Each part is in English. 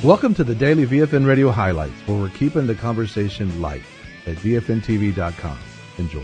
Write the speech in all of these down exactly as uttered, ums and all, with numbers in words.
Welcome to the Daily V F N Radio Highlights, where we're keeping the conversation light at V F N T V dot com. Enjoy.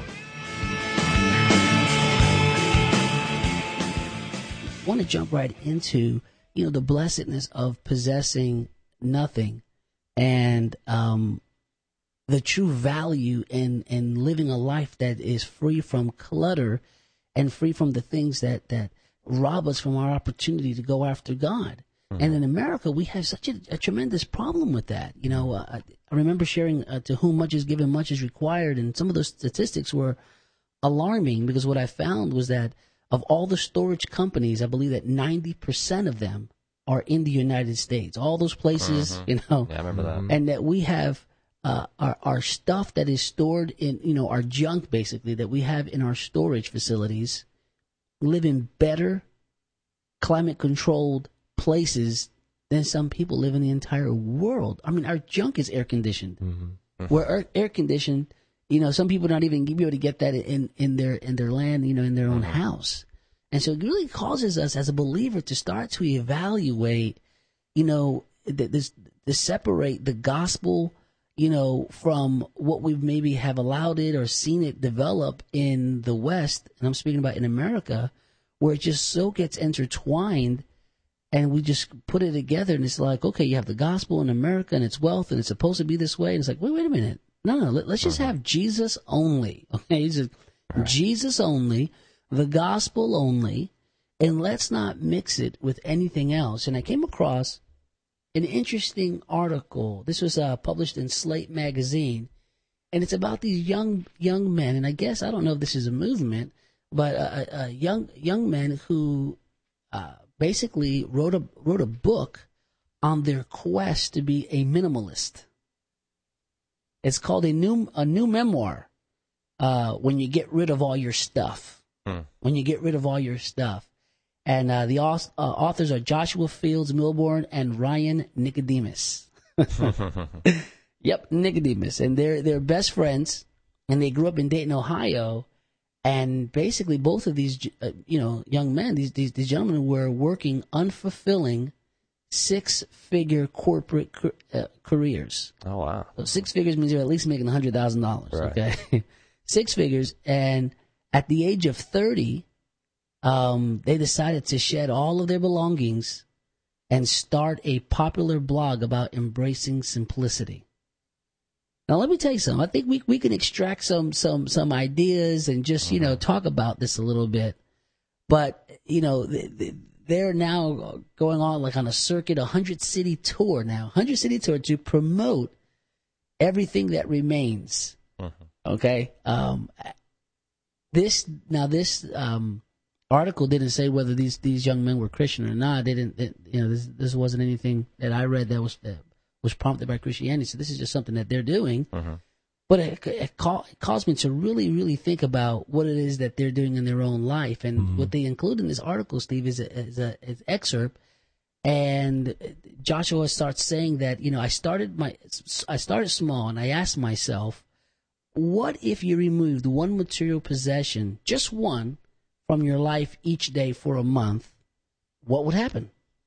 I want to jump right into, you know, the blessedness of possessing nothing and um, the true value in, in living a life that is free from clutter and free from the things that, that rob us from our opportunity to go after God. Mm-hmm. And in America, we have such a, a tremendous problem with that. You know, uh, I remember sharing uh, to whom much is given, much is required. And some of those statistics were alarming, because what I found was that of all the storage companies, I believe that ninety percent of them are in the United States. All those places, mm-hmm. you know. Yeah, I remember that. And that we have uh, our, our stuff that is stored in, you know, our junk, basically, that we have in our storage facilities, live in better climate-controlled places than some people live in the entire world. I mean, our junk is air-conditioned. Mm-hmm. We're air-conditioned. You know, some people not even be able to get that in, in their in their land, you know, in their own mm-hmm. house. And so it really causes us as a believer to start to evaluate, you know, this to separate the gospel, you know, from what we maybe have allowed it or seen it develop in the West. And I'm speaking about in America, where it just so gets intertwined, and we just put it together. And it's like, okay, you have the gospel in America and its wealth, and it's supposed to be this way. And it's like, wait, wait a minute. No, no, let, let's just have Jesus only. Okay, just right. Jesus only, the gospel only, and let's not mix it with anything else. And I came across an interesting article. This was uh, published in Slate magazine, and it's about these young young men. And I guess I don't know if this is a movement, but uh, uh, young young men who uh, basically wrote a wrote a book on their quest to be a minimalist. It's called a new a new memoir. Uh, when you get rid of all your stuff, hmm. when you get rid of all your stuff, and uh, the uh, authors are Joshua Fields Milburn and Ryan Nicodemus. Yep, Nicodemus, and they're they're best friends, and they grew up in Dayton, Ohio, and basically both of these uh, you know young men, these, these these gentlemen were working unfulfilling six-figure corporate uh, careers. Oh, wow. So six figures means you're at least making one hundred thousand dollars, right. Okay? Six figures, and at the age of thirty, um, they decided to shed all of their belongings and start a popular blog about embracing simplicity. Now, let me tell you something. I think we we can extract some some some ideas and just, mm-hmm. you know, talk about this a little bit. But, you know, the, the, they're now going on like on a circuit, a hundred city tour now, hundred city tour to promote everything that remains. Mm-hmm. Okay. Um, this now this um, article didn't say whether these, these young men were Christian or not. They didn't. It, you know, this this wasn't anything that I read that was uh, was prompted by Christianity. So this is just something that they're doing. Mm-hmm. But it, it, ca- it caused me to really, really think about what it is that they're doing in their own life. And mm-hmm. what they include in this article, Steve, is a, is a is excerpt. And Joshua starts saying that, you know, I started my I started small, and I asked myself, what if you removed one material possession, just one, from your life each day for a month? What would happen?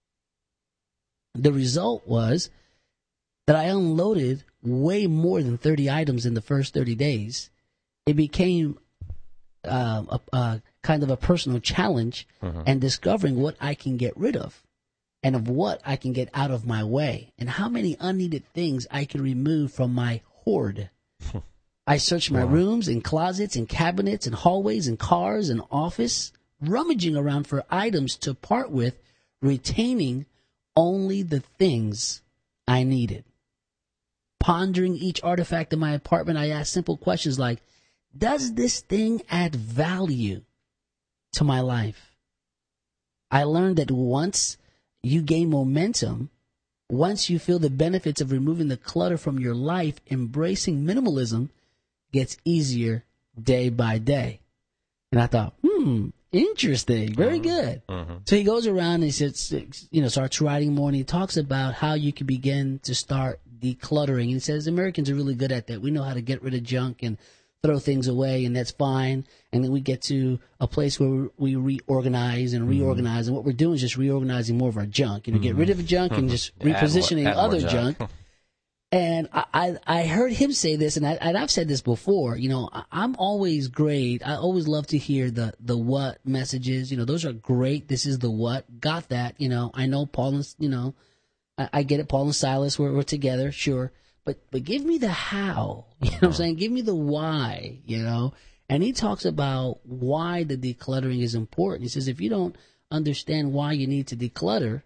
The result was that I unloaded way more than thirty items in the first thirty days. It became uh, a, a kind of a personal challenge, mm-hmm. and discovering what I can get rid of and of what I can get out of my way, and how many unneeded things I can remove from my hoard. I searched my wow. rooms and closets and cabinets and hallways and cars and office, rummaging around for items to part with, retaining only the things I needed. Pondering each artifact in my apartment, I asked simple questions like, does this thing add value to my life? I learned that once you gain momentum, once you feel the benefits of removing the clutter from your life, embracing minimalism gets easier day by day. And I thought, hmm, interesting, very mm-hmm. good. Mm-hmm. So he goes around and he says, you know, starts writing more, and he talks about how you can begin to start decluttering. And he says Americans are really good at that. We know how to get rid of junk and throw things away, and that's fine. And then we get to a place where we reorganize and reorganize. Mm-hmm. And what we're doing is just reorganizing more of our junk. You know, mm-hmm. get rid of the junk and just yeah, repositioning add more, add other junk. junk. And I, I, I heard him say this, and, I, and I've said this before. You know, I, I'm always great. I always love to hear the, the what messages. You know, those are great. This is the what. Got that. You know, I know Paul and, you know, I, I get it. Paul and Silas, we're, we're together, sure. But but give me the how. You know what I'm saying? Give me the why, you know? And he talks about why the decluttering is important. He says if you don't understand why you need to declutter,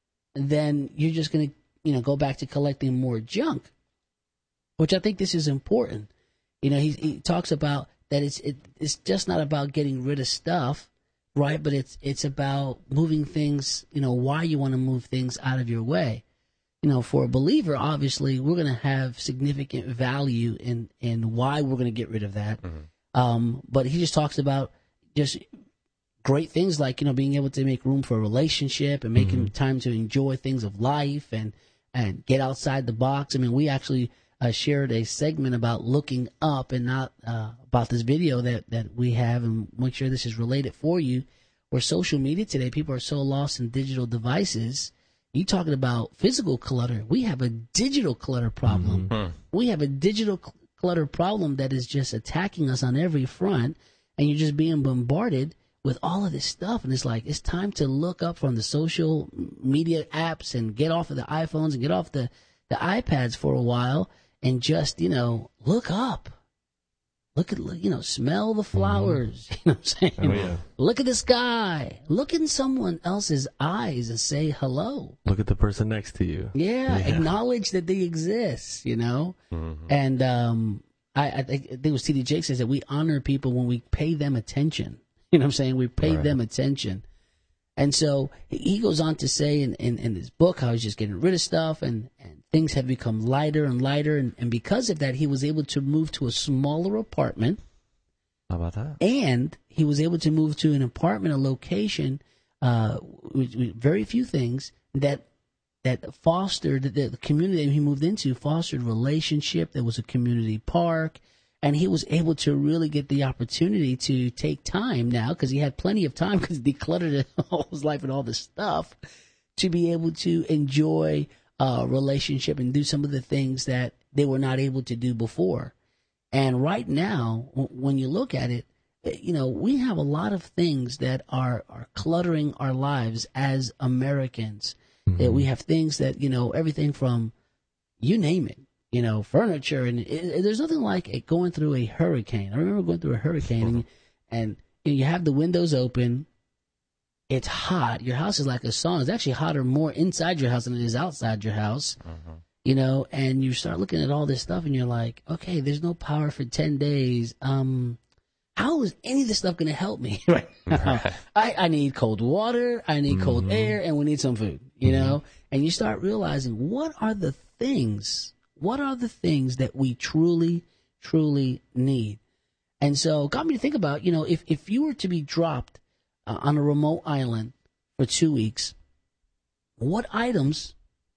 then you're just going to, you know, go back to collecting more junk, which I think this is important. You know, he, he talks about that it's it, it's just not about getting rid of stuff, right? But it's it's about moving things, you know, why you want to move things out of your way. You know, for a believer, obviously, we're going to have significant value in, in why we're going to get rid of that. Mm-hmm. Um, but he just talks about just great things like, you know, being able to make room for a relationship and making mm-hmm. time to enjoy things of life and, and get outside the box. I mean, we actually uh, shared a segment about looking up and not uh, about this video that, that we have, and make sure this is related for you, where social media today, people are so lost in digital devices. You talking about physical clutter. We have a digital clutter problem. Mm-hmm. We have a digital cl- clutter problem that is just attacking us on every front, and you're just being bombarded with all of this stuff. And it's like, it's time to look up from the social media apps and get off of the iPhones and get off the, the iPads for a while and just, you know, look up. Look at, you know, smell the flowers. Mm-hmm. You know what I'm saying? Oh, yeah. Look at the sky. Look in someone else's eyes and say hello. Look at the person next to you. Yeah. yeah. Acknowledge that they exist, you know? Mm-hmm. And um, I, I think it was T D Jakes says that we honor people when we pay them attention. You know what I'm saying? We pay right. them attention. And so he goes on to say in, in, in his book how he's just getting rid of stuff and, and things have become lighter and lighter. And, and because of that, he was able to move to a smaller apartment. How about that? And he was able to move to an apartment, a location, uh, with, with very few things that that fostered, the, the community that he moved into fostered relationship. There was a community park. And he was able to really get the opportunity to take time now, because he had plenty of time because he decluttered all his life and all this stuff, to be able to enjoy a relationship and do some of the things that they were not able to do before. And right now, when you look at it, you know, we have a lot of things that are, are cluttering our lives as Americans. Mm-hmm. That we have things that, you know, everything from, you name it. You know, furniture, and it, it, there's nothing like it going through a hurricane. I remember going through a hurricane, and, and you, know, you have the windows open. It's hot. Your house is like a sauna. It's actually hotter more inside your house than it is outside your house. Uh-huh. You know, and you start looking at all this stuff, and you're like, okay, there's no power for ten days. Um, how is any of this stuff going to help me right now? I, I need cold water. I need mm-hmm. cold air, and we need some food, you mm-hmm. know? And you start realizing, what are the things What are the things that we truly, truly need? And so got me to think about, you know, if, if you were to be dropped uh, on a remote island for two weeks, what items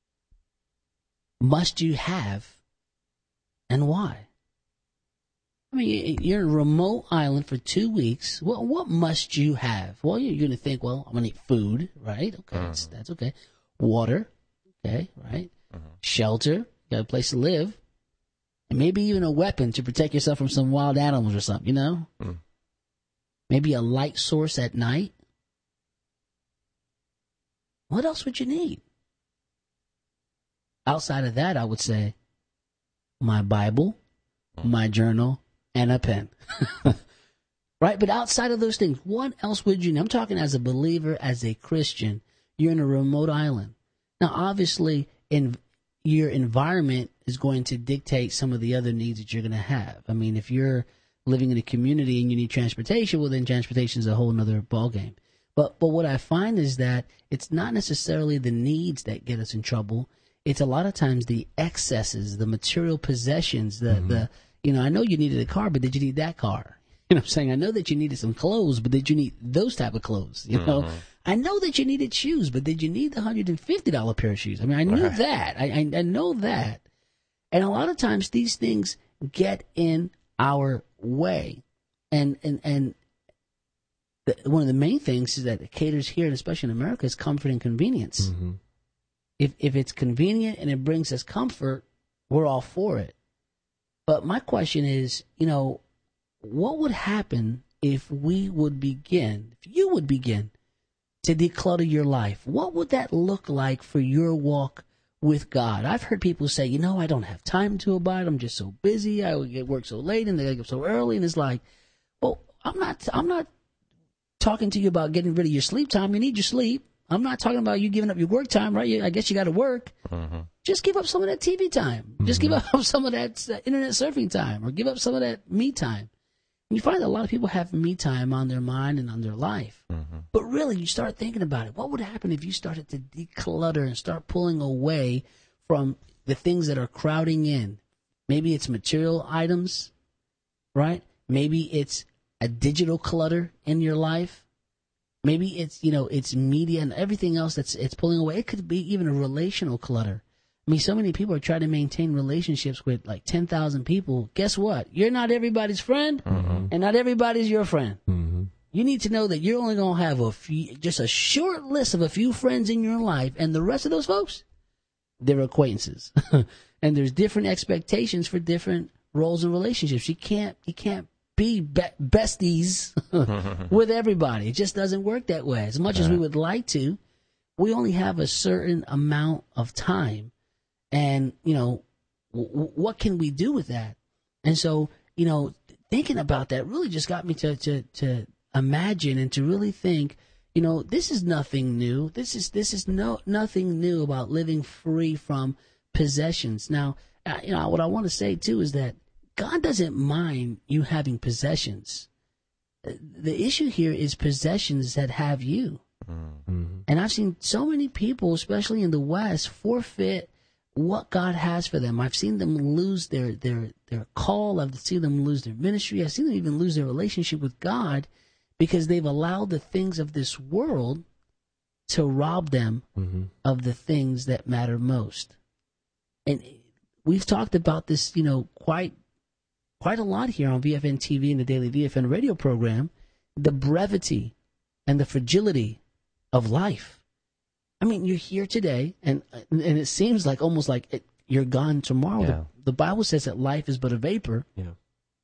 must you have and why? I mean, you're in a remote island for two weeks. What, what must you have? Well, you're going to think, well, I'm going to need food, right? Okay, uh-huh. that's, that's okay. Water, okay, right? Uh-huh. Shelter. Got a place to live, and maybe even a weapon to protect yourself from some wild animals or something, you know? Mm. Maybe a light source at night. What else would you need? Outside of that, I would say my Bible, mm. my journal, and a pen. Right? But outside of those things, what else would you need? I'm talking as a believer, as a Christian. You're in a remote island. Now, obviously, in your environment is going to dictate some of the other needs that you're going to have. I mean, if you're living in a community and you need transportation, well, then transportation is a whole other ballgame. But but what I find is that it's not necessarily the needs that get us in trouble. It's a lot of times the excesses, the material possessions, the, mm-hmm. the you know, I know you needed a car, but did you need that car? You know what I'm saying? I know that you needed some clothes, but did you need those type of clothes? You know? Mm-hmm. I know that you needed shoes, but did you need the one hundred fifty dollars pair of shoes? I mean, I knew right. that. I, I I know that. And a lot of times these things get in our way. And, and, and the, one of the main things is that it caters here, and especially in America, is comfort and convenience. Mm-hmm. If, if it's convenient and it brings us comfort, we're all for it. But my question is, you know, what would happen if we would begin, if you would begin to declutter your life? What would that look like for your walk with God? I've heard people say, you know, I don't have time to abide. I'm just so busy. I would get work so late and they get up so early. And it's like, well, I'm not, I'm not talking to you about getting rid of your sleep time. You need your sleep. I'm not talking about you giving up your work time, right? I guess you got to work. Mm-hmm. Just give up some of that T V time. Mm-hmm. Just give up some of that uh, internet surfing time, or give up some of that me time. And you find that a lot of people have me time on their mind and on their life. Mm-hmm. But really, you start thinking about it. What would happen if you started to declutter and start pulling away from the things that are crowding in? Maybe it's material items, right? Maybe it's a digital clutter in your life. Maybe it's, you know, it's media and everything else that's it's pulling away. It could be even a relational clutter. I mean, so many people are trying to maintain relationships with like ten thousand people. Guess what? You're not everybody's friend, mm-hmm. and not everybody's your friend. Mm-hmm. You need to know that you're only going to have a few, just a short list of a few friends in your life, and the rest of those folks, they're acquaintances. And there's different expectations for different roles and relationships. You can't, you can't be, be besties with everybody. It just doesn't work that way. As much as we would like to, we only have a certain amount of time. And, you know, w- what can we do with that? And so, you know, thinking about that really just got me to, to, to imagine and to really think, you know, this is nothing new. This is, this is no, nothing new about living free from possessions. Now, uh, you know, what I want to say too is that God doesn't mind you having possessions. The issue here is possessions that have you. Mm-hmm. And I've seen so many people, especially in the West, forfeit what God has for them. I've seen them lose their, their, their call. I've seen them lose their ministry. I've seen them even lose their relationship with God because they've allowed the things of this world to rob them mm-hmm. of the things that matter most. And we've talked about this, you know, quite quite a lot here on V F N T V and the Daily V F N radio program, the brevity and the fragility of life. I mean, you're here today, and and it seems like almost like it, you're gone tomorrow. Yeah. The, the Bible says that life is but a vapor. Yeah.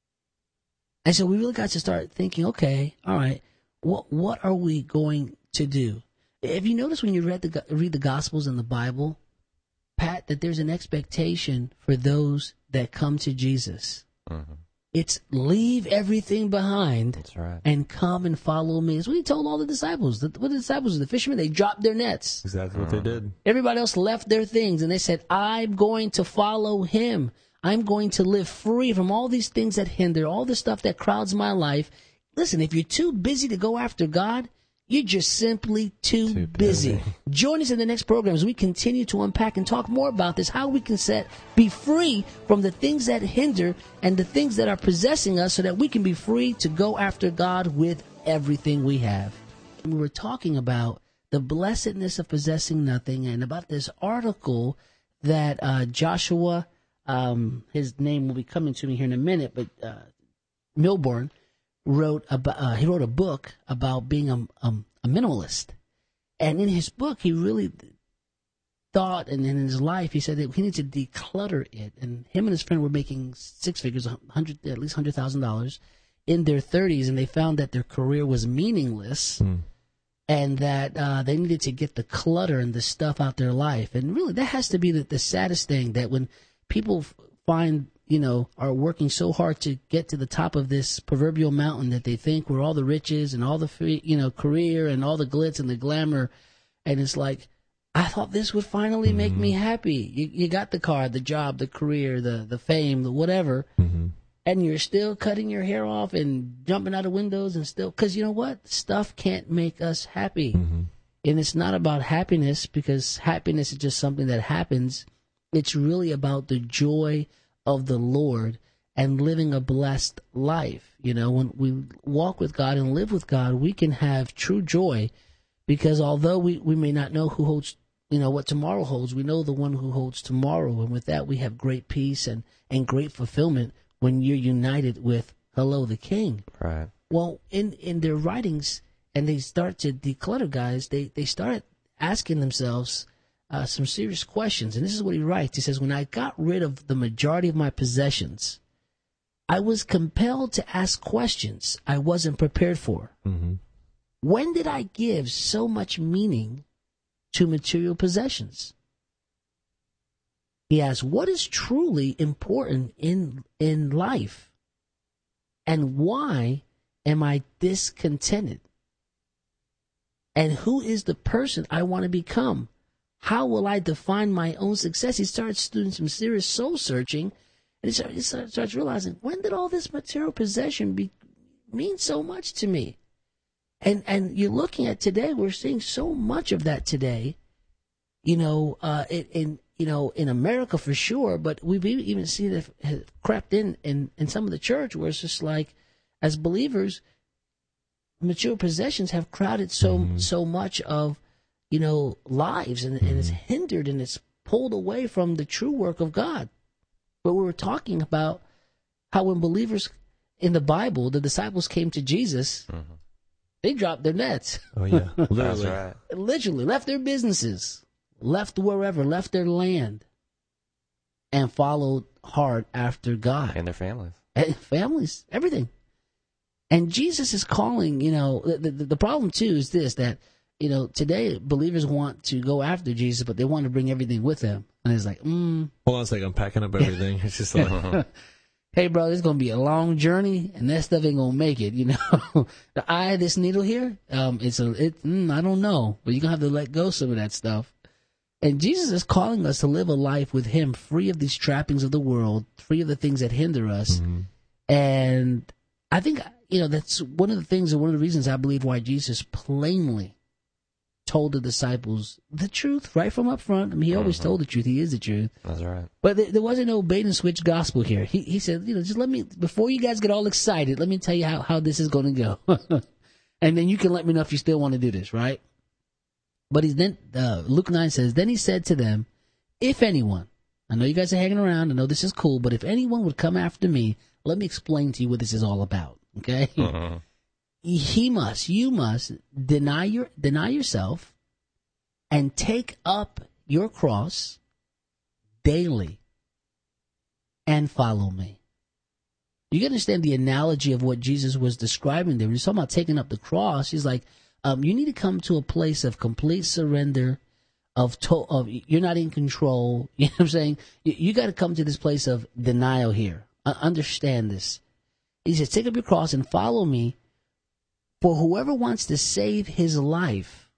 And so we really got to start thinking, okay, all right, what what are we going to do? If you notice when you read the read the Gospels and the Bible, Pat, that there's an expectation for those that come to Jesus. Mm-hmm. It's leave everything behind. That's right. And come and follow me. That's what he told all the disciples. The, what the disciples, the fishermen, they dropped their nets. Exactly what they did. Everybody else left their things, and they said, I'm going to follow him. I'm going to live free from all these things that hinder, all the stuff that crowds my life. Listen, if you're too busy to go after God, you're just simply too, too busy. busy. Join us in the next program as we continue to unpack and talk more about this, how we can set, be free from the things that hinder and the things that are possessing us so that we can be free to go after God with everything we have. We were talking about the blessedness of possessing nothing and about this article that uh, Joshua, um, his name will be coming to me here in a minute, but uh, Milburn, wrote about, uh, he wrote a book about being a, um, a minimalist. And in his book, he really thought, and in his life, he said that he needed to declutter it. And him and his friend were making six figures, one hundred, at least one hundred thousand dollars in their thirties, and they found that their career was meaningless mm. and that uh, they needed to get the clutter and the stuff out their life. And really, that has to be the, the saddest thing, that when people find, you know, are working so hard to get to the top of this proverbial mountain that they think where all the riches and all the, free, you know, career and all the glitz and the glamour. And it's like, I thought this would finally make mm-hmm. me happy. You, you got the car, the job, the career, the, the fame, the whatever. Mm-hmm. And you're still cutting your hair off and jumping out of windows and still, because you know what? Stuff can't make us happy. Mm-hmm. And it's not about happiness, because happiness is just something that happens. It's really about the joy of the Lord and living a blessed life. You know, when we walk with God and live with God, we can have true joy, because although we, we may not know who holds, you know, what tomorrow holds, we know the one who holds tomorrow. And with that, we have great peace and, and great fulfillment when you're united with hello, the king. Right. Well, in, in their writings, and they start to declutter, guys, they, they start asking themselves uh, some serious questions. And this is what he writes. He says, when I got rid of the majority of my possessions, I was compelled to ask questions I wasn't prepared for. Mm-hmm. When did I give so much meaning to material possessions? He asks, what is truly important in in life? And why am I discontented? And who is the person I want to become? How will I define my own success? He starts doing some serious soul searching, and he starts, he starts realizing, when did all this material possession be, mean so much to me? And and you're looking at today, we're seeing so much of that today, you know, uh, in, in you know, in America for sure, but we've even seen it have crept in, in in some of the church where it's just like, as believers, material possessions have crowded so mm-hmm. so much of, you know, lives, and, mm-hmm. and it's hindered and it's pulled away from the true work of God. But we were talking about how when believers in the Bible, the disciples came to Jesus, mm-hmm. they dropped their nets. Oh yeah, literally, right. literally left their businesses, left wherever, left their land, and followed hard after God and their families, and families, everything. And Jesus is calling. You know, the, the the problem too is this, that, you know, today believers want to go after Jesus, but they want to bring everything with them, and it's like, mm. hold on a second, I'm packing up everything. It's just like. Hey, bro, it's going to be a long journey, and that stuff ain't going to make it, you know. The eye of this needle here, um, it's a, it, mm, I don't know, but you're going to have to let go some of that stuff. And Jesus is calling us to live a life with him, free of these trappings of the world, free of the things that hinder us. Mm-hmm. And I think, you know, that's one of the things, and one of the reasons I believe why Jesus plainly told the disciples the truth right from up front. I mean, he always mm-hmm. told the truth. He is the truth. That's right. But there, there wasn't no bait and switch gospel here. He he said, you know, just let me, before you guys get all excited, let me tell you how, how this is going to go. And then you can let me know if you still want to do this, right? But he's then, uh, Luke nine says, then he said to them, if anyone, I know you guys are hanging around, I know this is cool, but if anyone would come after me, let me explain to you what this is all about, okay? Uh-huh. He must, you must deny your deny yourself and take up your cross daily and follow me. You can understand the analogy of what Jesus was describing there. When he's talking about taking up the cross, he's like, um, you need to come to a place of complete surrender, of, to- of you're not in control. You know what I'm saying? You, you got to come to this place of denial here. Uh, understand this. He says, take up your cross and follow me. For whoever wants to save his life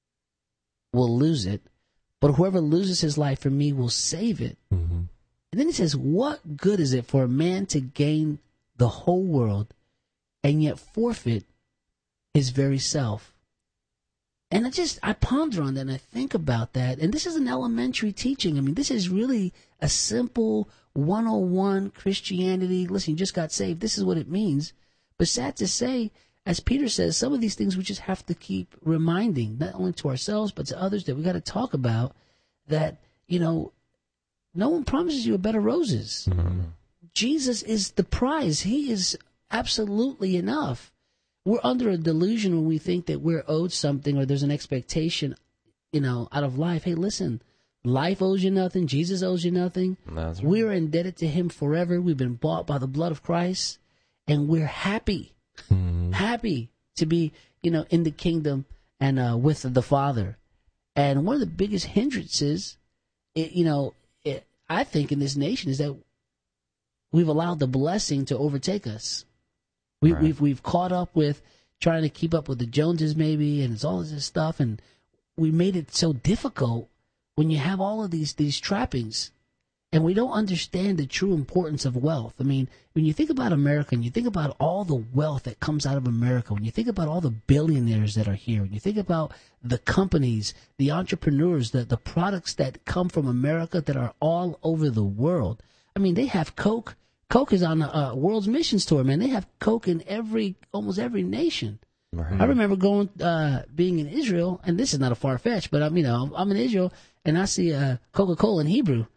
will lose it, but whoever loses his life for me will save it. Mm-hmm. And then he says, what good is it for a man to gain the whole world and yet forfeit his very self? And I just, I ponder on that and I think about that. And this is an elementary teaching. I mean, this is really a simple one oh one Christianity. Listen, you just got saved. This is what it means. But sad to say, as Peter says, some of these things we just have to keep reminding, not only to ourselves, but to others, that we got to talk about, that, you know, no one promises you a bed of roses. Mm-hmm. Jesus is the prize. He is absolutely enough. We're under a delusion when we think that we're owed something or there's an expectation, you know, out of life. Hey, listen, life owes you nothing. Jesus owes you nothing. Right. We're indebted to him forever. We've been bought by the blood of Christ, and we're happy. Mm-hmm. Happy to be, you know, in the kingdom and uh, with the Father. And one of the biggest hindrances, it, you know, it, I think in this nation is that we've allowed the blessing to overtake us. We, right. We've we've caught up with trying to keep up with the Joneses, maybe, and it's all of this stuff, and we made it so difficult when you have all of these these trappings. And we don't understand the true importance of wealth. I mean, when you think about America and you think about all the wealth that comes out of America, when you think about all the billionaires that are here, when you think about the companies, the entrepreneurs, the, the products that come from America that are all over the world. I mean, they have Coke. Coke is on the uh, world's missions tour, man. They have Coke in every, almost every nation. Right. I remember going, uh, being in Israel, and this is not a far fetch, but I'm, you know, I'm in Israel and I see uh, Coca-Cola in Hebrew.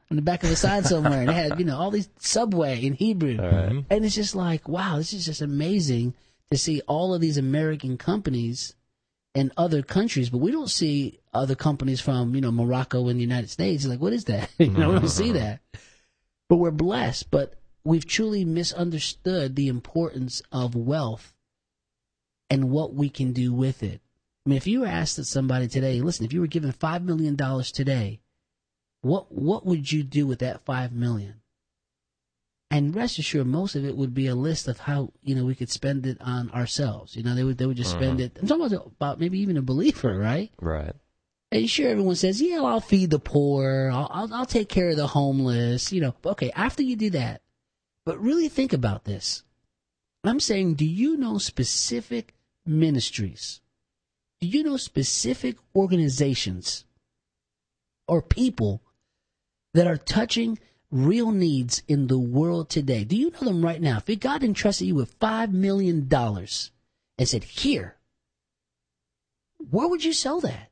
on the back of a sign somewhere, and they had, you know, all these Subway in Hebrew. All right. And it's just like, wow, this is just amazing to see all of these American companies in other countries, but we don't see other companies from, you know, Morocco and the United States. Like, what is that? you know, we don't see that. But we're blessed, but we've truly misunderstood the importance of wealth and what we can do with it. I mean, if you were asked somebody today, listen, if you were given five million dollars today, what what would you do with that five million dollars? And rest assured, most of it would be a list of how, you know, we could spend it on ourselves. You know, they would they would just uh-huh. spend it. I'm talking about, about maybe even a believer, right? Right. And sure, everyone says, yeah, I'll feed the poor. I'll, I'll, I'll take care of the homeless. You know, okay, after you do that, but really think about this. I'm saying, do you know specific ministries? Do you know specific organizations or people that are touching real needs in the world today? Do you know them right now? If God entrusted you with five million dollars and said, here, where would you sell that?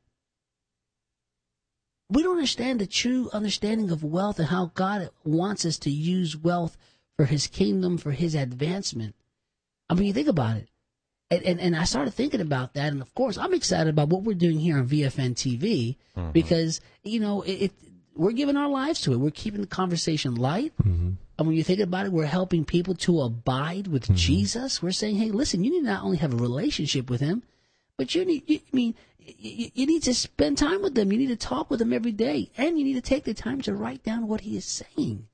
We don't understand the true understanding of wealth and how God wants us to use wealth for his kingdom, for his advancement. I mean, you think about it. And, and, and I started thinking about that. And, of course, I'm excited about what we're doing here on V F N T V mm-hmm. because, you know, it, it we're giving our lives to it. We're keeping the conversation light. Mm-hmm. And when you think about it, we're helping people to abide with mm-hmm. Jesus. We're saying, hey, listen, you need to not only have a relationship with him, but you need, you, I mean, you, you need to spend time with them. You need to talk with them every day. And you need to take the time to write down what he is saying.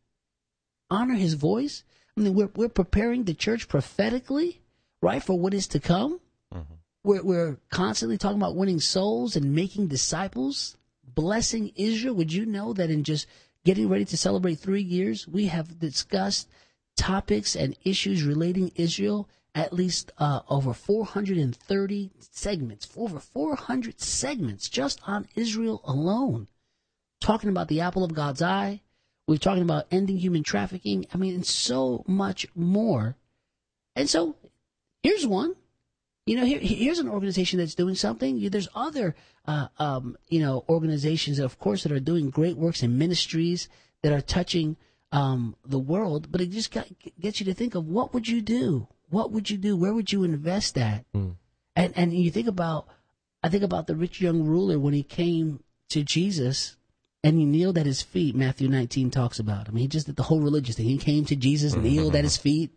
Honor his voice. I mean, we're, we're preparing the church prophetically, right, for what is to come. Mm-hmm. We're, we're constantly talking about winning souls and making disciples, blessing Israel. Would you know that in just getting ready to celebrate three years, we have discussed topics and issues relating Israel, at least uh, over four hundred thirty segments, over four hundred segments just on Israel alone, talking about the apple of God's eye. We're talking about ending human trafficking. I mean, and so much more. And so here's one. You know, here, here's an organization that's doing something. There's other, uh, um, you know, organizations, of course, that are doing great works and ministries that are touching um, the world. But it just got, gets you to think of, what would you do? What would you do? Where would you invest that? Mm. And and you think about, I think about the rich young ruler when he came to Jesus and he kneeled at his feet. Matthew nineteen talks about. I mean, he just did the whole religious thing. He came to Jesus, mm-hmm. kneeled at his feet.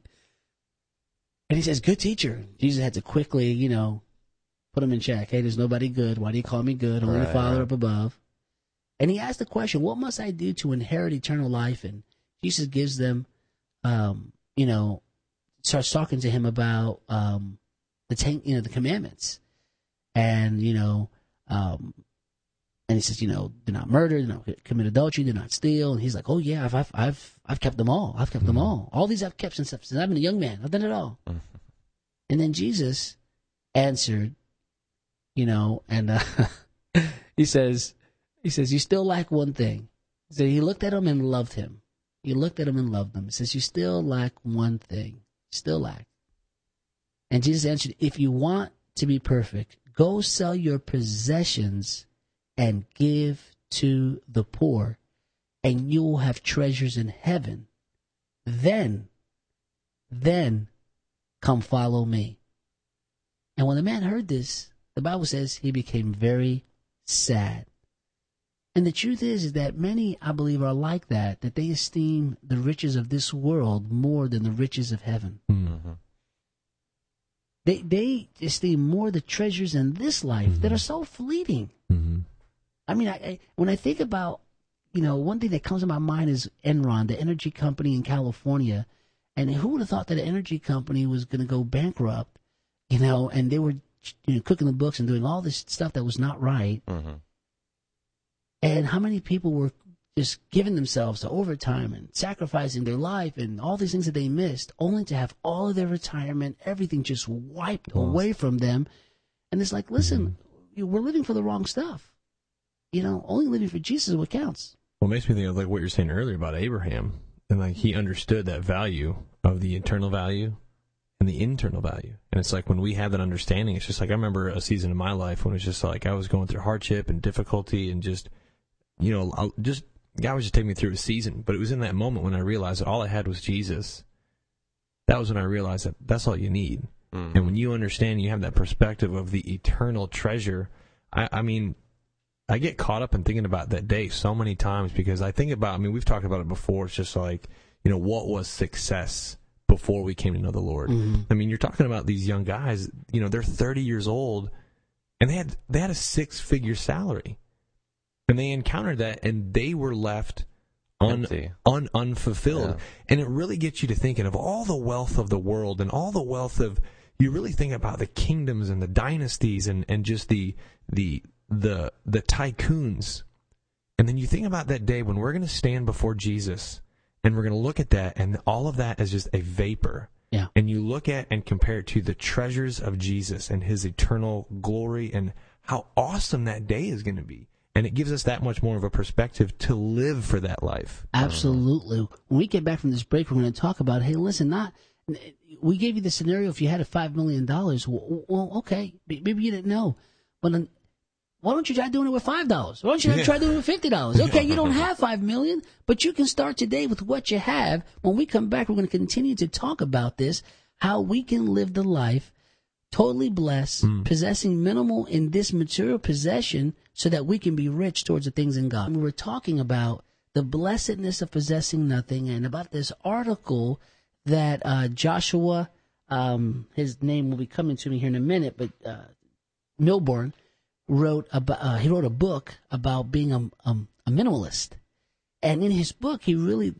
And he says, good teacher. Jesus had to quickly, you know, put him in check. Hey, there's nobody good. Why do you call me good? Only right, the Father right. up above. And he asked the question, what must I do to inherit eternal life? And Jesus gives them, um, you know, starts talking to him about um, the ten, you know, the commandments. And, you know, um, and he says, you know, do not murder, do not commit adultery, do not steal. And he's like, oh, yeah, I've, I've, I've, I've kept them all. I've kept mm-hmm. them all. All these I've kept since, since I've been a young man. I've done it all. Mm-hmm. And then Jesus answered, you know, and uh, he says, he says, you still lack one thing. So he looked at him and loved him. He looked at him and loved him. He says, you still lack one thing. Still lack. And Jesus answered, if you want to be perfect, go sell your possessions and give to the poor, and you will have treasures in heaven. Then, then come follow me. And when the man heard this, the Bible says he became very sad. And the truth is, is that many, I believe, are like that, that they esteem the riches of this world more than the riches of heaven. Mm-hmm. They they esteem more the treasures in this life mm-hmm. that are so fleeting. Mm-hmm. I mean, I, I, when I think about, you know, one thing that comes to my mind is Enron, the energy company in California. And who would have thought that an energy company was going to go bankrupt, you know, and they were, you know, cooking the books and doing all this stuff that was not right. Mm-hmm. And how many people were just giving themselves to overtime and sacrificing their life and all these things that they missed, only to have all of their retirement, everything just wiped oh. away from them. And it's like, listen, mm-hmm. we're living for the wrong stuff. You know, only living for Jesus is what counts. Well, it makes me think of like what you're saying earlier about Abraham. And like he understood that value of the internal value and the internal value. And it's like when we have that understanding, it's just like I remember a season in my life when it was just like I was going through hardship and difficulty and just, you know, just God was just taking me through a season, but it was in that moment when I realized that all I had was Jesus. That was when I realized that that's all you need. Mm-hmm. And when you understand, you have that perspective of the eternal treasure. I, I mean, I get caught up in thinking about that day so many times because I think about, I mean, we've talked about it before. It's just like, you know, what was success before we came to know the Lord? Mm-hmm. I mean, you're talking about these young guys, you know, they're thirty years old and they had, they had a six figure salary and they encountered that and they were left un, un, unfulfilled. Yeah. And it really gets you to thinking of all the wealth of the world and all the wealth of, you really think about the kingdoms and the dynasties and, and just the, the, the, the tycoons. And then you think about that day when we're going to stand before Jesus and we're going to look at that and all of that is just a vapor. Yeah. And you look at and compare it to the treasures of Jesus and his eternal glory and how awesome that day is going to be. And it gives us that much more of a perspective to live for that life. Absolutely. When we get back from this break, we're going to talk about, hey, listen, not we gave you the scenario if you had a five million dollars. Well, okay, maybe you didn't know. But why don't you try doing it with five dollars? Why don't you yeah. try doing it with fifty dollars? Okay, you don't have five million dollars, but you can start today with what you have. When we come back, we're going to continue to talk about this, how we can live the life totally blessed, mm. possessing minimal in this material possession so that we can be rich towards the things in God. We were talking about the blessedness of possessing nothing and about this article that uh, Joshua, um, his name will be coming to me here in a minute, but uh, Milburn wrote about. Uh, he wrote a book about being a, a, a minimalist, and in his book, he really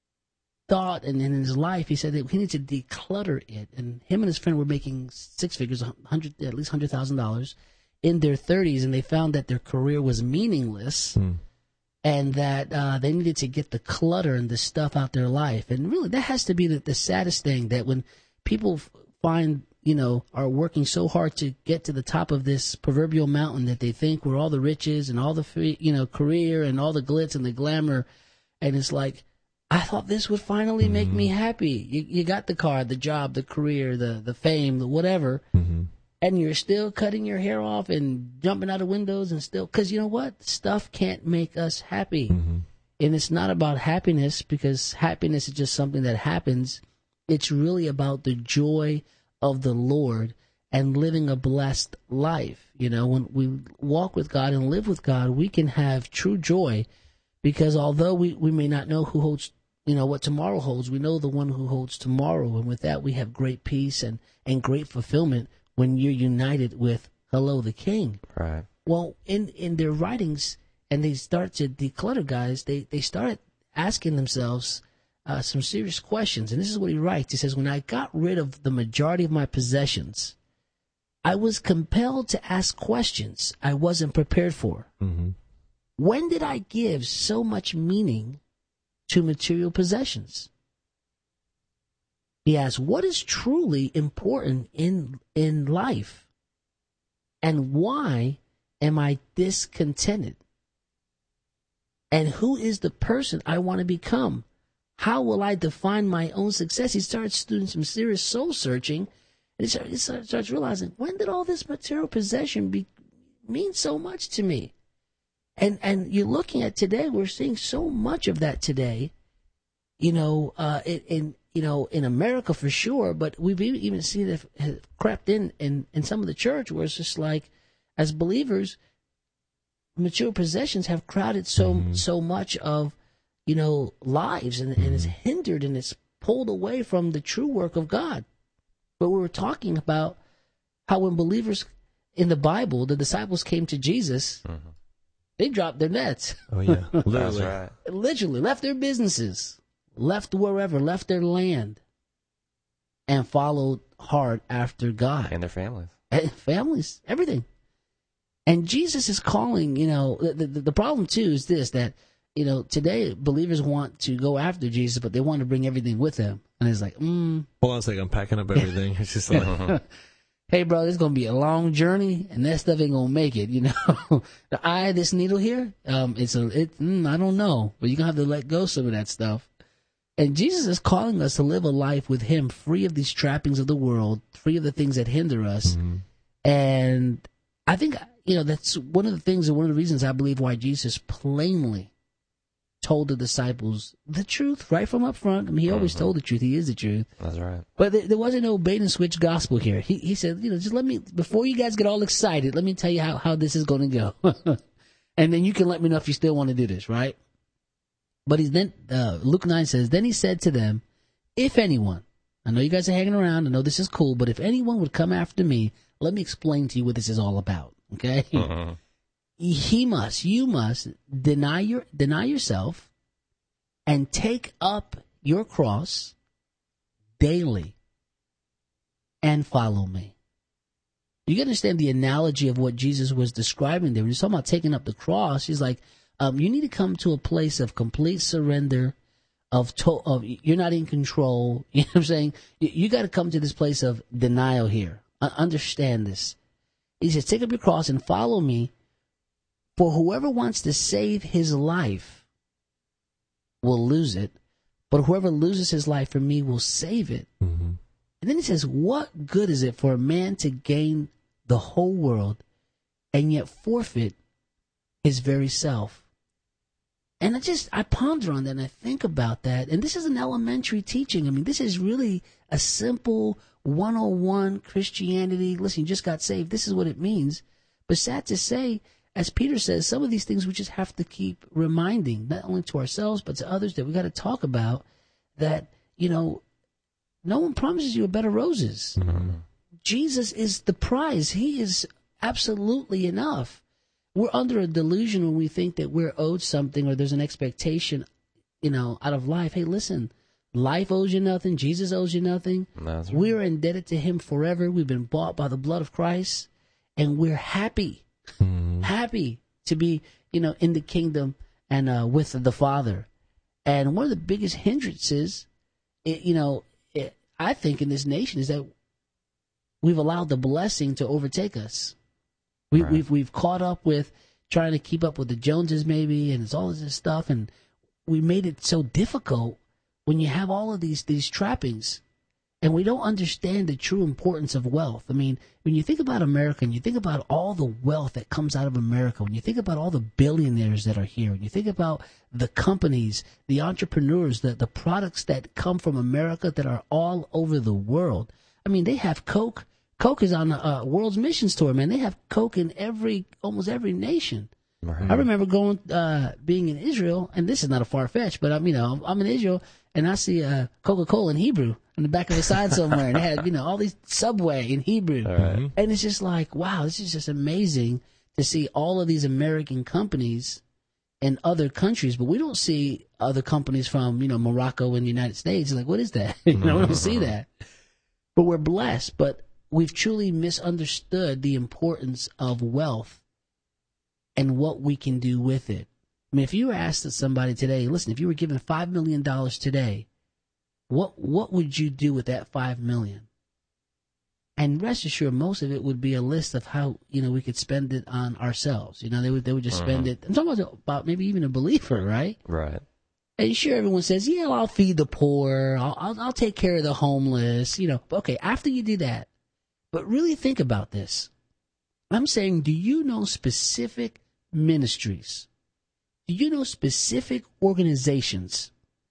thought, and in his life, he said that he needed to declutter it. And him and his friend were making six figures, hundred at least hundred thousand dollars, in their thirties, and they found that their career was meaningless. Mm. And that uh, they needed to get the clutter and the stuff out their life. And really, that has to be the, the saddest thing, that when people find, you know, are working so hard to get to the top of this proverbial mountain that they think where all the riches and all the, free, you know, career and all the glitz and the glamour. And it's like, I thought this would finally mm-hmm. make me happy. You, you got the car, the job, the career, the, the fame, the whatever. Mm-hmm. And you're still cutting your hair off and jumping out of windows and still, because you know what? Stuff can't make us happy. Mm-hmm. And it's not about happiness, because happiness is just something that happens. It's really about the joy of the Lord and living a blessed life. You know, when we walk with God and live with God, we can have true joy, because although we, we may not know who holds, you know, what tomorrow holds, we know the one who holds tomorrow. And with that, we have great peace and, and great fulfillment when you're united with, hello, the King. Right. Well, in, in their writings, and they start to declutter, guys, they, they started asking themselves uh, some serious questions. And this is what he writes. He says, when I got rid of the majority of my possessions, I was compelled to ask questions I wasn't prepared for. Mm-hmm. When did I give so much meaning to material possessions? He asks, what is truly important in in life? And why am I discontented? And who is the person I want to become? How will I define my own success? He starts doing some serious soul searching, and he starts, he starts realizing, when did all this material possession be, mean so much to me? And and you're looking at today, we're seeing so much of that today, you know, uh, in, in you know, in America for sure, but we've even seen it have crept in, in in some of the church, where it's just like, as believers, material possessions have crowded so mm-hmm. so much of, you know, lives, and, mm-hmm. and it's hindered and it's pulled away from the true work of God. But we were talking about how when believers in the Bible, the disciples came to Jesus, mm-hmm. they dropped their nets. Oh yeah, literally, right. literally left their businesses, left wherever, left their land, and followed hard after God. And their families. And families, everything. And Jesus is calling, you know, the, the, the problem too is this, that, you know, today believers want to go after Jesus, but they want to bring everything with them. And it's like, mm. Hold on a second, I'm packing up everything. It's just like, hey, bro, this is going to be a long journey, and that stuff ain't going to make it, you know. The eye of this needle here, um, it's a, it, mm, I don't know, but you're going to have to let go some of that stuff. And Jesus is calling us to live a life with him, free of these trappings of the world, free of the things that hinder us. Mm-hmm. And I think, you know, that's one of the things, and one of the reasons I believe why Jesus plainly told the disciples the truth right from up front. I mean, he always Mhm. told the truth. He is the truth. That's right. But there, there wasn't no bait and switch gospel here. He he said, you know, just let me, before you guys get all excited, let me tell you how, how this is going to go. And then you can let me know if you still want to do this, right? But he's then, uh, Luke nine says, then he said to them, if anyone, I know you guys are hanging around, I know this is cool, but if anyone would come after me, let me explain to you what this is all about, okay? Uh-uh. He must, you must deny your, deny yourself and take up your cross daily and follow me. You can understand the analogy of what Jesus was describing there. When he's talking about taking up the cross, he's like, um, you need to come to a place of complete surrender, of, to- of you're not in control. You know what I'm saying? You, you got to come to this place of denial here. Uh, understand this. He says, take up your cross and follow me. For whoever wants to save his life will lose it, but whoever loses his life for me will save it. Mm-hmm. And then he says, what good is it for a man to gain the whole world and yet forfeit his very self? And I just, I ponder on that and I think about that. And this is an elementary teaching. I mean, this is really a simple one oh one Christianity. Listen, you just got saved. This is what it means. But sad to say, as Peter says, some of these things we just have to keep reminding, not only to ourselves, but to others, that we got to talk about that, you know, no one promises you a bed of roses. Mm-hmm. Jesus is the prize. He is absolutely enough. We're under a delusion when we think that we're owed something or there's an expectation, you know, out of life. Hey, listen, life owes you nothing. Jesus owes you nothing. That's right. We're indebted to him forever. We've been bought by the blood of Christ, and we're happy. Mm-hmm. Happy to be, you know, in the kingdom and uh, with the Father. And one of the biggest hindrances, it, you know, it, I think in this nation is that we've allowed the blessing to overtake us. We, Right. We've we've caught up with trying to keep up with the Joneses, maybe, and it's all of this stuff, and we made it so difficult when you have all of these these trappings. And we don't understand the true importance of wealth. I mean, when you think about America and you think about all the wealth that comes out of America, when you think about all the billionaires that are here, and you think about the companies, the entrepreneurs, the, the products that come from America that are all over the world. I mean, they have Coke. Coke is on the uh, world's missions tour, man. They have Coke in every, almost every nation. Right. I remember going, uh, being in Israel, and this is not a far fetch, but I'm, you know, I'm in Israel, and I see uh, Coca-Cola in Hebrew in the back of the sign somewhere, and they had, you know, all these Subway in Hebrew, All right. and it's just like, wow, this is just amazing to see all of these American companies in other countries, but we don't see other companies from, you know, Morocco and the United States. It's like, what is that? You know, we don't see that, but we're blessed, but we've truly misunderstood the importance of wealth and what we can do with it. I mean, if you were asked somebody today, listen, if you were given five million dollars today, what what would you do with that five million dollars? And rest assured, most of it would be a list of how, you know, we could spend it on ourselves. You know, they would they would just spend Uh-huh. it. I'm talking about, about maybe even a believer, right? Right. And sure, everyone says, yeah, I'll feed the poor. I'll, I'll, I'll take care of the homeless, you know. But okay, after you do that, but really think about this. I'm saying, do you know specific ministries? Do you know specific organizations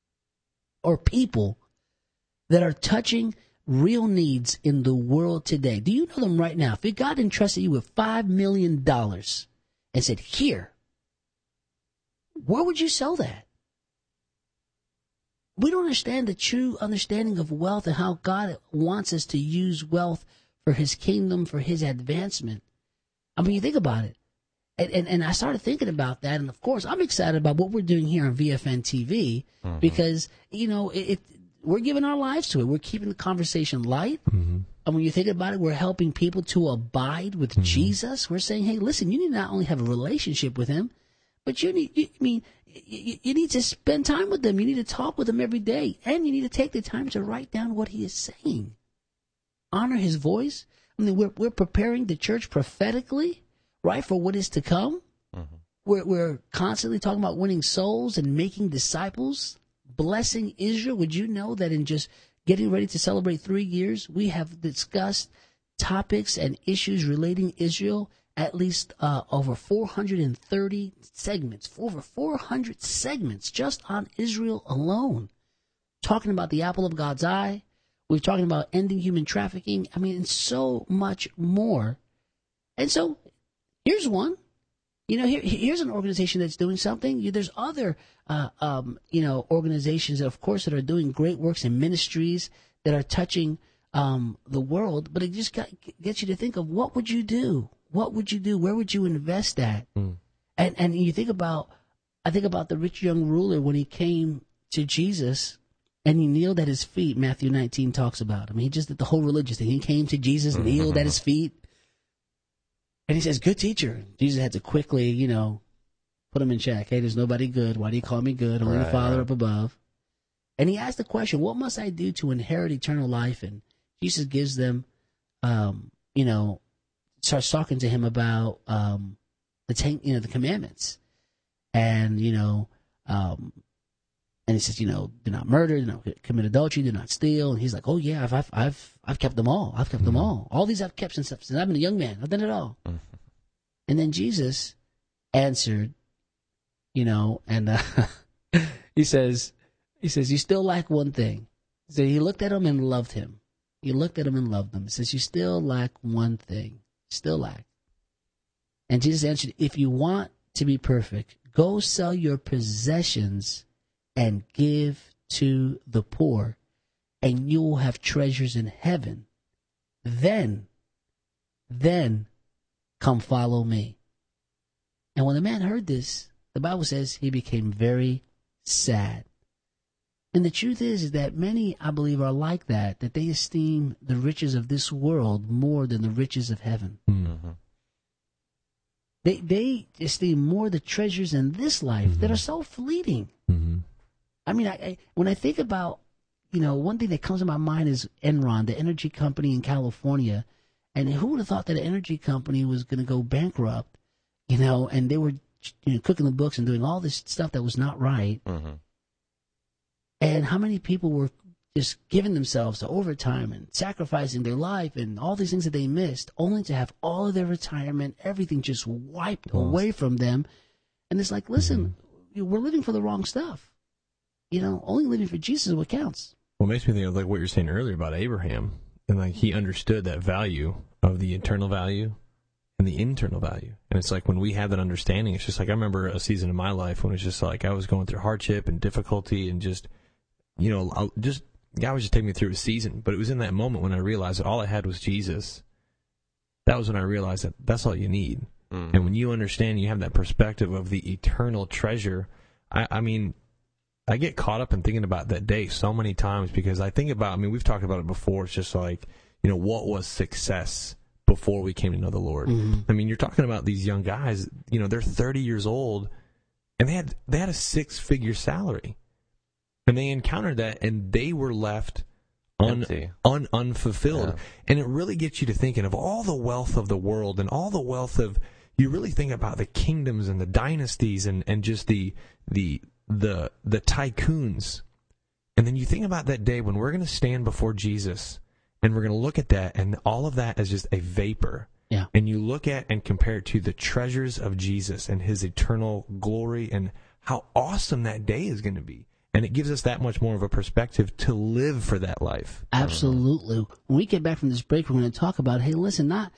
or people that are touching real needs in the world today? Do you know them right now? If God entrusted you with five million dollars and said, here, where would you sell that? We don't understand the true understanding of wealth and how God wants us to use wealth for his kingdom, for his advancement. I mean, you think about it. And, and, and I started thinking about that. And, of course, I'm excited about what we're doing here on V F N T V Mm-hmm. because, you know, it, it, we're giving our lives to it. We're keeping the conversation light. Mm-hmm. And when you think about it, we're helping people to abide with Mm-hmm. Jesus. We're saying, hey, listen, you need not only have a relationship with him, but you need, you, I mean, you, you need to spend time with him. You need to talk with him every day. And you need to take the time to write down what he is saying. Honor his voice. I mean, we're, we're preparing the church prophetically, right, for what is to come. Mm-hmm. We're, we're constantly talking about winning souls and making disciples, blessing Israel. Would you know that in just getting ready to celebrate three years, we have discussed topics and issues relating Israel at least uh, over four hundred thirty segments, over four hundred segments just on Israel alone, talking about the apple of God's eye. We're talking about ending human trafficking. I mean, and so much more. And so here's one. You know, here, here's an organization that's doing something. There's other, uh, um, you know, organizations, of course, that are doing great works and ministries that are touching um, the world. But it just got, gets you to think of, what would you do? What would you do? Where would you invest that? Mm. And and you think about, I think about the rich young ruler when he came to Jesus and he kneeled at his feet. Matthew nineteen talks about him. He just did the whole religious thing. He came to Jesus, kneeled mm-hmm. at his feet. And he says, good teacher. Jesus had to quickly, you know, put him in check. Hey, there's nobody good. Why do you call me good? Only right, the Father right. up above. And he asked the question, what must I do to inherit eternal life? And Jesus gives them, um, you know, starts talking to him about um, the ten, you know, the commandments. And, you know, um, and he says, you know, do not murder, do not commit adultery, do not steal. And he's like, oh yeah, I've I've I've, I've kept them all. I've kept mm-hmm. them all. All these I've kept since, since I've been a young man. I've done it all. Mm-hmm. And then Jesus answered, you know, and uh, he says, he says, you still lack one thing. So he looked at him and loved him. He looked at him and loved him. He says, you still lack one thing. Still lack. And Jesus answered, if you want to be perfect, go sell your possessions and give to the poor, and you will have treasures in heaven. Then, then come follow me. And when the man heard this, the Bible says he became very sad. And the truth is, is that many, I believe, are like that, that they esteem the riches of this world more than the riches of heaven. Mm-hmm. They they esteem more the treasures in this life mm-hmm. that are so fleeting. Mm-hmm. I mean, I, I, when I think about, you know, one thing that comes to my mind is Enron, the energy company in California. And who would have thought that an energy company was going to go bankrupt, you know, and they were, you know, cooking the books and doing all this stuff that was not right. Mm-hmm. And how many people were just giving themselves to overtime and sacrificing their life and all these things that they missed, only to have all of their retirement, everything just wiped Lost. away from them. And it's like, listen, mm-hmm. we're living for the wrong stuff. You know, only living for Jesus is what counts. Well, it makes me think of like what you were saying earlier about Abraham. And like he understood that value of the eternal value and the internal value. And it's like when we have that understanding, it's just like I remember a season of my life when it was just like I was going through hardship and difficulty and just, you know, I'll just God was just taking me through a season. But it was in that moment when I realized that all I had was Jesus. That was when I realized that that's all you need. Mm. And when you understand, you have that perspective of the eternal treasure. I, I mean, I get caught up in thinking about that day so many times because I think about, I mean, we've talked about it before. It's just like, you know, what was success before we came to know the Lord? Mm-hmm. I mean, you're talking about these young guys, you know, they're thirty years old and they had, they had a six figure salary and they encountered that and they were left un, un, unfulfilled. Yeah. And it really gets you to thinking of all the wealth of the world and all the wealth of, you really think about the kingdoms and the dynasties and, and just the, the, the the tycoons. And then you think about that day when we're going to stand before Jesus and we're going to look at that and all of that is just a vapor. Yeah. And you look at and compare it to the treasures of Jesus and his eternal glory and how awesome that day is going to be. And it gives us that much more of a perspective to live for that life. Absolutely. When we get back from this break, we're going to talk about, hey, listen, not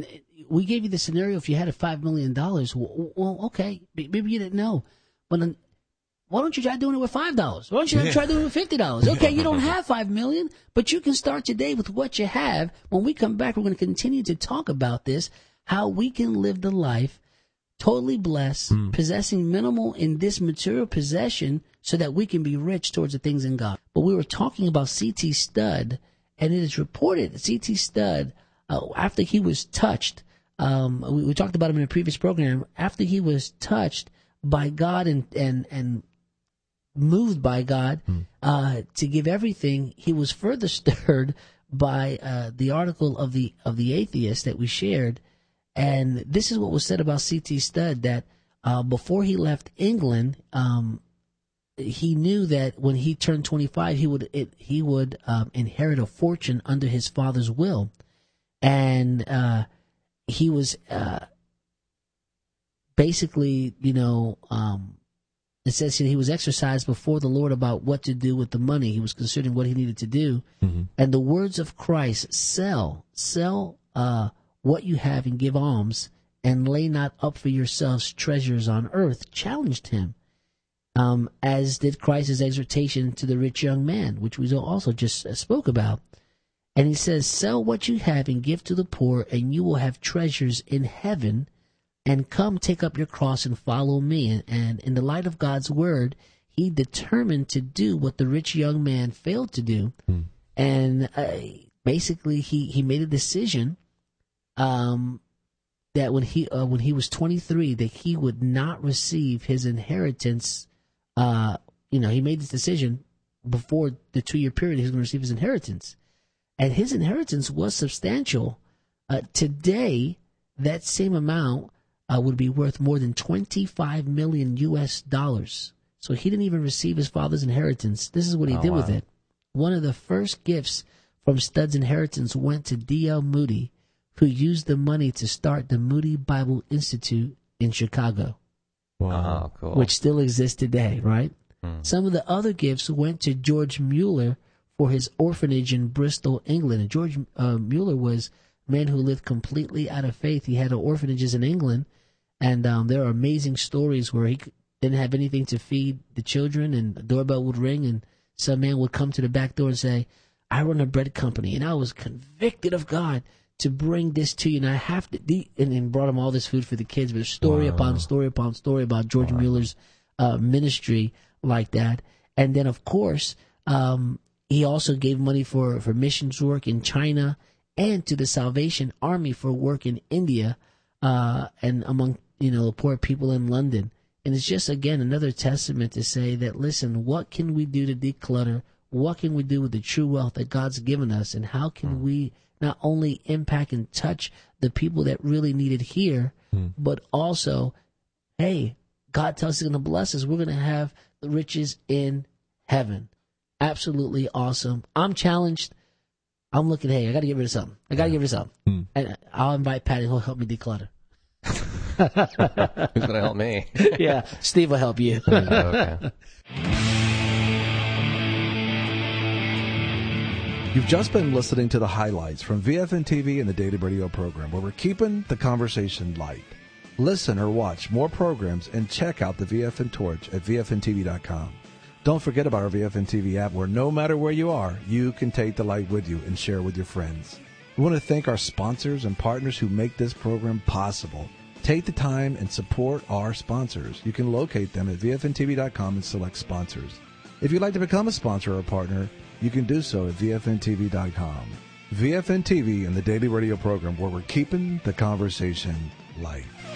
we gave you the scenario if you had a five million dollars. Well, okay, maybe you didn't know. But why don't you try doing it with five dollars? Why don't you yeah. try doing it with fifty dollars? Okay, you don't have five million dollars, but you can start today with what you have. When we come back, we're going to continue to talk about this, how we can live the life totally blessed, mm. possessing minimal in this material possession so that we can be rich towards the things in God. But we were talking about C T Studd, and it is reported that C T Studd, uh, after he was touched, um, we, we talked about him in a previous program, after he was touched by God and, and, and moved by God mm. uh, to give everything, he was further stirred by uh, the article of the of the atheist that we shared. And this is what was said about C T Studd, that uh, before he left England, um, he knew that when he turned twenty-five, he would it, he would um, inherit a fortune under his father's will, and uh, he was uh, basically, you know, um, it says he was exercised before the Lord about what to do with the money. He was considering what he needed to do. Mm-hmm. And the words of Christ, sell, sell uh, what you have and give alms, and lay not up for yourselves treasures on earth, challenged him, um, as did Christ's exhortation to the rich young man, which we also just spoke about. And he says, sell what you have and give to the poor, and you will have treasures in heaven. And come, take up your cross and follow me. And, and in the light of God's word, he determined to do what the rich young man failed to do. Mm. And uh, basically, he, he made a decision um, that when he uh, when he was twenty-three, that he would not receive his inheritance. Uh, you know, he made this decision before the two-year period he was going to receive his inheritance. And his inheritance was substantial. Uh, today, that same amount Uh, would be worth more than twenty-five million U S dollars. So he didn't even receive his father's inheritance. This is what he oh, did wow. with it. One of the first gifts from Stud's inheritance went to D L Moody, who used the money to start the Moody Bible Institute in Chicago. Wow, cool. Which still exists today, right? Hmm. Some of the other gifts went to George Mueller for his orphanage in Bristol, England. And George uh, Mueller was a man who lived completely out of faith. He had orphanages in England. And um, there are amazing stories where he didn't have anything to feed the children, and the doorbell would ring, and some man would come to the back door and say, I run a bread company, and I was convicted of God to bring this to you, and I have to, de-, and then brought him all this food for the kids, but story wow. upon story upon story about George wow. Mueller's uh, ministry like that. And then, of course, um, he also gave money for, for missions work in China and to the Salvation Army for work in India uh, and among you know, poor people in London. And it's just, again, another testament to say that, listen, what can we do to declutter? What can we do with the true wealth that God's given us? And how can mm. we not only impact and touch the people that really need it here, mm. but also, hey, God tells us he's going to bless us. We're going to have the riches in heaven. Absolutely awesome. I'm challenged. I'm looking, hey, I got to get rid of something. I got to get rid of something. Mm. And I'll invite Patty. He'll help me declutter. Who's going to help me? Yeah, Steve will help you. Oh, okay. You've just been listening to the highlights from V F N T V and the Daily Radio program, where we're keeping the conversation light. Listen or watch more programs and check out the V F N Torch at V F N T V dot com. Don't forget about our V F N T V app, where no matter where you are, you can take the light with you and share with your friends. We want to thank our sponsors and partners who make this program possible. Take the time and support our sponsors. You can locate them at V F N T V dot com and select sponsors. If you'd like to become a sponsor or a partner, you can do so at V F N T V dot com. V F N T V and the Daily Radio program, where we're keeping the conversation light.